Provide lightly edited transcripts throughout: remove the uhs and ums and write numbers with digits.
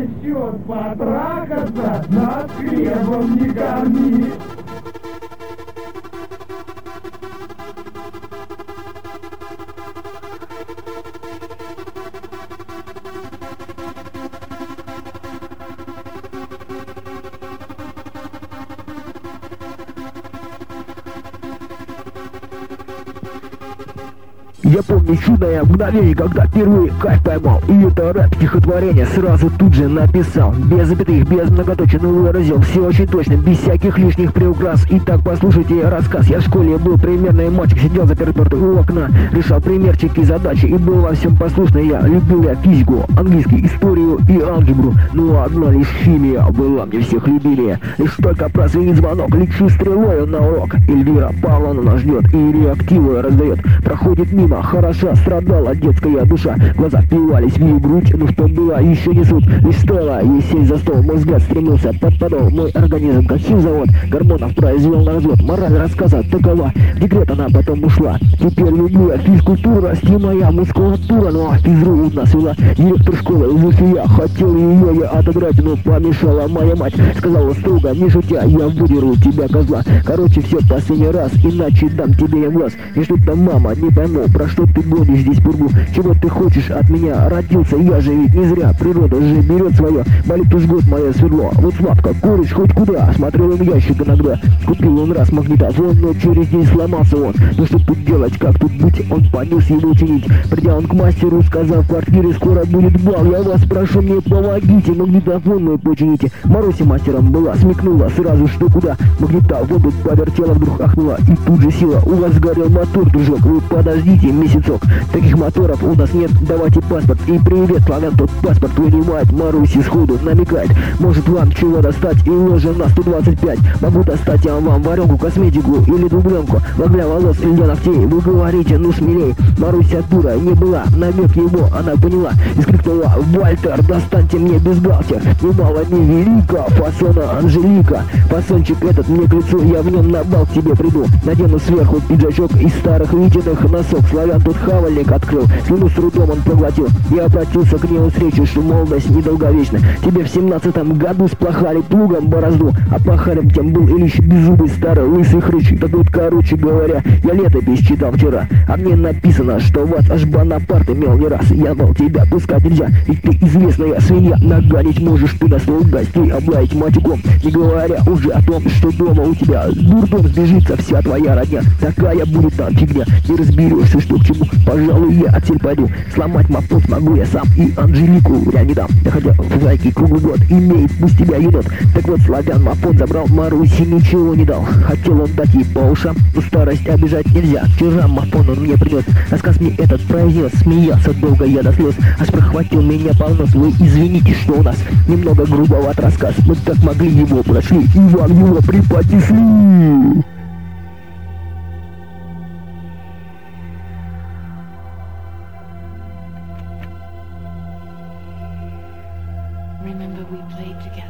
насчет потрахаться над хлебом не корми. Я помню чудное мгновение, когда впервые кайф поймал. И это рэп стихотворение сразу тут же написал. Без запятых, без многоточия, но выразил все очень точно, без всяких лишних приукрас. Итак, послушайте рассказ. Я в школе был примерный мальчик, сидел запертый у окна, решал примерчики и задачи, и был во всем послушный я. Любил я физику, английский, историю и алгебру. Но одна лишь химия была мне всех любимее. Лишь только прозвенит звонок, лечу стрелою на урок. Эльвира Павловна нас ждет и реактивы раздает. Проходит мимо, хороша страдала детская душа. Глаза впивались в ее грудь, но что было, еще не суть. Лишь стоило ей сесть за стол, мой взгляд стремился под подол. Мой организм, как химзавод, гормонов произвел на развод. Мораль рассказа такова, в декрет она потом ушла. Теперь люблю я физкультуру, расти моя мускулатура. Ну а физру у нас вела директор школы Зульфия. Хотел ее я отодрать, но помешала моя мать. Сказала строго, не шутя, я выдеру тебя, козла. Короче, все последний раз, иначе дам тебе я глаз. И что-то, мама, не пойму, про что ты гонишь здесь пургу? Чего ты хочешь от меня? Родился я же ведь не зря, природа же берет свое. Болит уж год мое сверло. Вот Славка, куришь хоть куда? Смотрел он ящик иногда. Купил он раз магнитофон, но через день сломался он. Ну что тут делать, как тут быть? Он понес его чинить. Придя он к мастеру, сказал, в квартире скоро будет бал. Я вас прошу, мне помогите, магнитофон мой почините. Маруся мастером была, смекнула сразу, что куда. Магнитофон тут повертела, вдруг ахнула, и тут же сила. У вас сгорел мотор, дружок, вы подождите месяцок. Таких моторов у нас нет, давайте паспорт. И привет, славян, тот паспорт вынимает. Маруси сходу намекает, может вам чего достать, и ложим на 125. Могу достать я вам варенку, косметику или дубленку, для волос или для ногтей. Вы говорите, ну смелей. Маруся дура не была, намек его она поняла и скрикнула, Вальтер, достаньте мне бюстгальтер. Немало не велика, фасона Анжелика. Фасончик этот мне к лицу, я в нем на бал к тебе приду. Надену сверху пиджачок из старых Витиных носок. Славян тут хавальник открыл, слюну с трудом он проглотил. Я обратился к нему встречу, что молодость недолговечна. Тебе в 17-м году сплохали плугом борозду, а пахарем тем был Ильич беззубый старый лысый хрыч. Так вот, короче говоря, я летопись читал вчера, а мне написано, что вас аж Бонапарт имел не раз. Я мол, тебя пускать нельзя, ведь ты известная свинья. Наганить можешь ты на стол гостей, облаять матюком, не говоря уже о том, что дома у тебя дурдом сбежится вся твоя родня. Такая будет там фигня, не разберешься, что к чему. Пожалуй, я отсель пойду, сломать мопот смогу я сам, и Анжелику я не дам. Я хотя в лайке круглый год, имеет пусть тебя енот. Так вот, славян мопот забрал, Маруси ничего не дал. Хотел он дать ей по ушам, но старость обижать нельзя. Вчера мопон он мне принес, рассказ мне этот произнес. Смеялся долго я до слез, аж прохватил меня по носу. Вы извините, что у нас немного грубоват рассказ. Мы так могли его прошли, и вам его преподнесли. Remember we played together.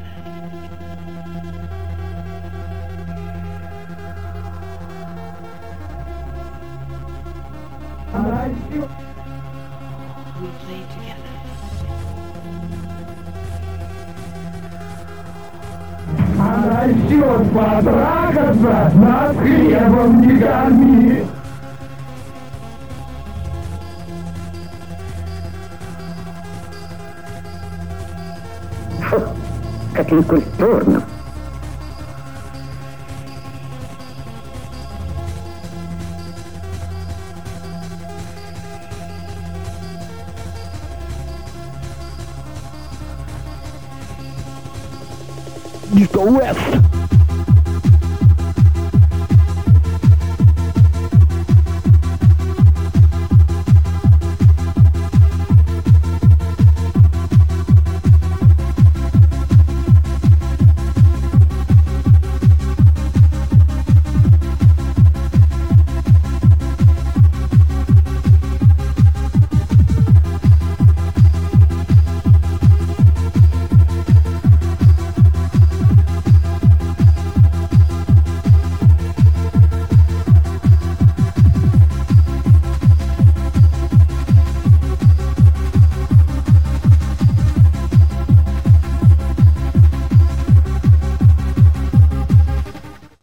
We played together. А насчет потрахаться над хлебом не корми. Фу, как некультурно. Mr. West.